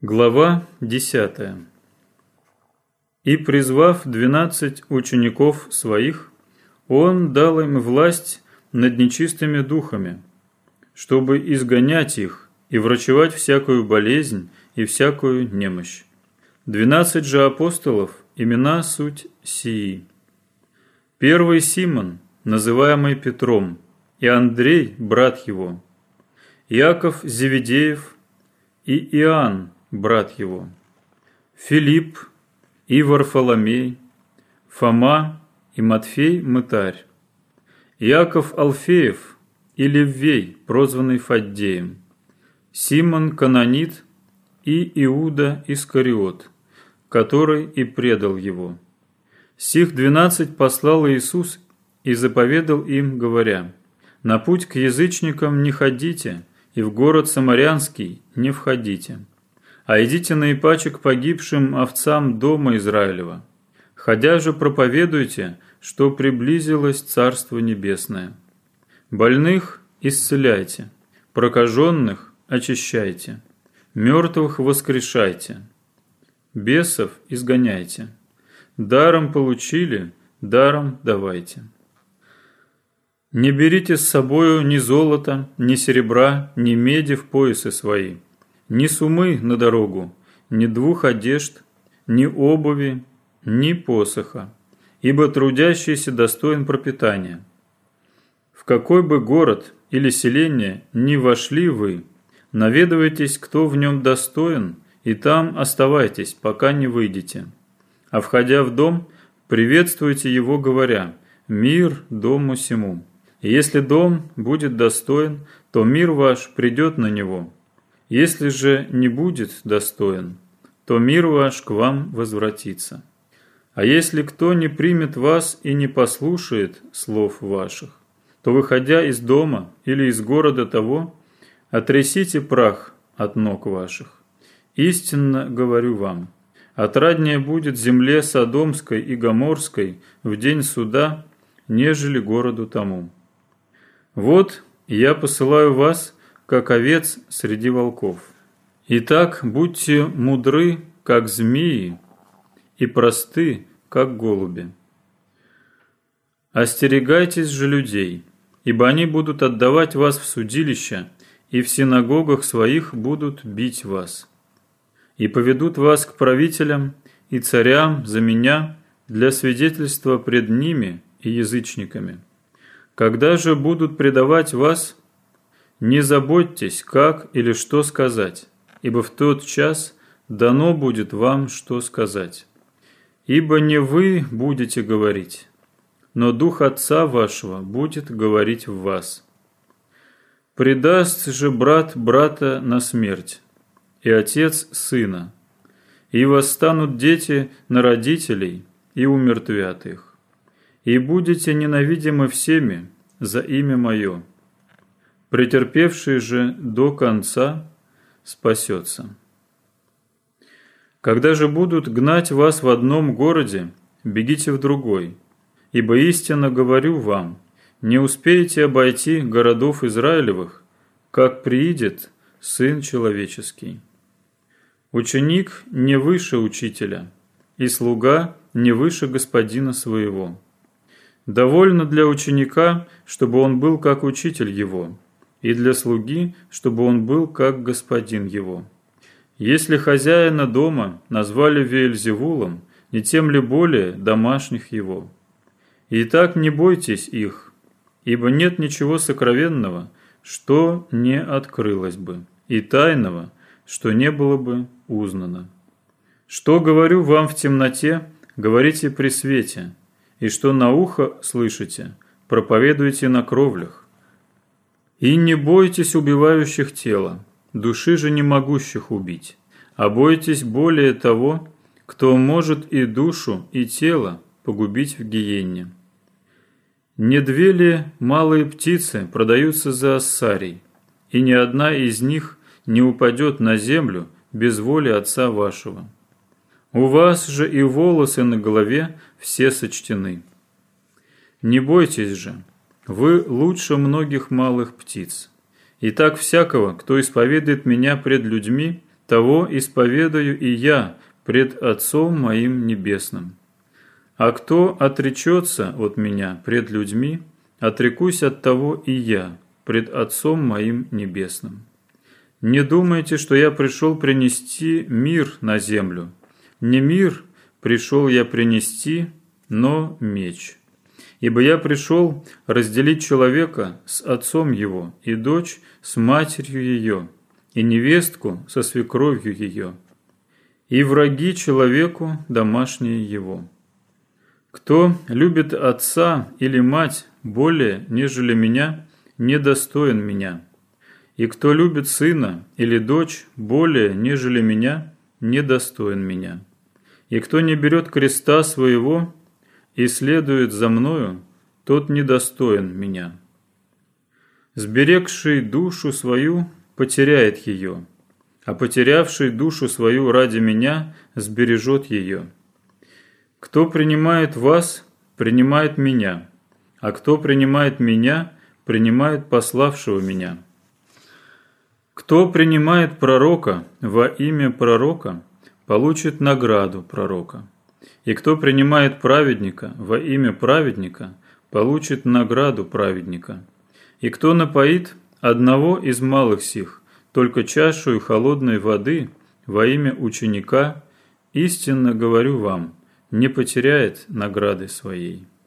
Глава 10. «И, призвав 12 учеников своих, он дал им власть над нечистыми духами, чтобы изгонять их и врачевать всякую болезнь и всякую немощь. 12 же апостолов, имена суть сии. Первый Симон, называемый Петром, и Андрей, брат его, Иаков Зеведеев и Иоанн, брат его, Филипп и Варфоломей, Фома и Матфей мытарь, Иаков Алфеев и Леввей, прозванный Фаддеем, Симон Кананит и Иуда Искариот, который и предал его. Сих 12 послал Иисус и заповедал им, говоря: «На путь к язычникам не ходите, и в город Самарянский не входите, а идите наипаче к погибшим овцам дома Израилева. Ходя же проповедуйте, что приблизилось Царство Небесное. Больных исцеляйте, прокаженных очищайте, мертвых воскрешайте, бесов изгоняйте. Даром получили, даром давайте. Не берите с собою ни золота, ни серебра, ни меди в поясы свои, ни сумы на дорогу, ни 2 одежд, ни обуви, ни посоха, ибо трудящийся достоин пропитания. В какой бы город или селение ни вошли вы, наведывайтесь, кто в нем достоин, и там оставайтесь, пока не выйдете. А входя в дом, приветствуйте его, говоря: мир дому сему. И если дом будет достоин, то мир ваш придет на него. Если же не будет достоин, то мир ваш к вам возвратится. А если кто не примет вас и не послушает слов ваших, то, выходя из дома или из города того, отрясите прах от ног ваших. Истинно говорю вам, отраднее будет земле Содомской и Гоморской в день суда, нежели городу тому. Вот я посылаю вас, как овец среди волков. Итак, будьте мудры, как змеи, и просты, как голуби. Остерегайтесь же людей, ибо они будут отдавать вас в судилища, и в синагогах своих будут бить вас. И поведут вас к правителям и царям за меня для свидетельства пред ними и язычниками. Когда же будут предавать вас, не заботьтесь, как или что сказать, ибо в тот час дано будет вам, что сказать. Ибо не вы будете говорить, но Дух Отца вашего будет говорить в вас. Предаст же брат брата на смерть, и отец сына, и восстанут дети на родителей, и умертвят их. И будете ненавидимы всеми за имя Мое. Претерпевший же до конца спасется. Когда же будут гнать вас в одном городе, бегите в другой, ибо истинно говорю вам, не успеете обойти городов Израилевых, как приидет Сын Человеческий. Ученик не выше учителя, и слуга не выше господина своего. Довольно для ученика, чтобы он был как учитель его, и для слуги, чтобы он был как господин его. Если хозяина дома назвали Веельзевулом, не тем ли более домашних его? Итак, не бойтесь их, ибо нет ничего сокровенного, что не открылось бы, и тайного, что не было бы узнано. Что говорю вам в темноте, говорите при свете, и что на ухо слышите, проповедуйте на кровлях. И не бойтесь убивающих тело, души же не могущих убить, а бойтесь более того, кто может и душу, и тело погубить в гиенне. Не 2 ли малые птицы продаются за ассарий, и ни одна из них не упадет на землю без воли Отца вашего? У вас же и волосы на голове все сочтены. Не бойтесь же, вы лучше многих малых птиц. Итак, всякого, кто исповедует Меня пред людьми, того исповедаю и я пред Отцом моим Небесным. А кто отречется от меня пред людьми, отрекусь от того и я пред Отцом моим Небесным. Не думайте, что я пришел принести мир на землю. Не мир пришел я принести, но меч. Ибо я пришел разделить человека с отцом его, и дочь с матерью ее, и невестку со свекровью ее, и враги человеку домашние его. Кто любит отца или мать более, нежели меня, недостоин меня. И кто любит сына или дочь более, нежели меня, недостоин меня. И кто не берет креста своего и следует за мною, тот недостоин меня. Сберегший душу свою потеряет ее, а потерявший душу свою ради меня сбережет ее. Кто принимает вас, принимает меня, а кто принимает меня, принимает пославшего меня. Кто принимает пророка во имя пророка, получит награду пророка. И кто принимает праведника во имя праведника, получит награду праведника. И кто напоит одного из малых сих, только чашу холодной воды во имя ученика, истинно говорю вам, не потеряет награды своей.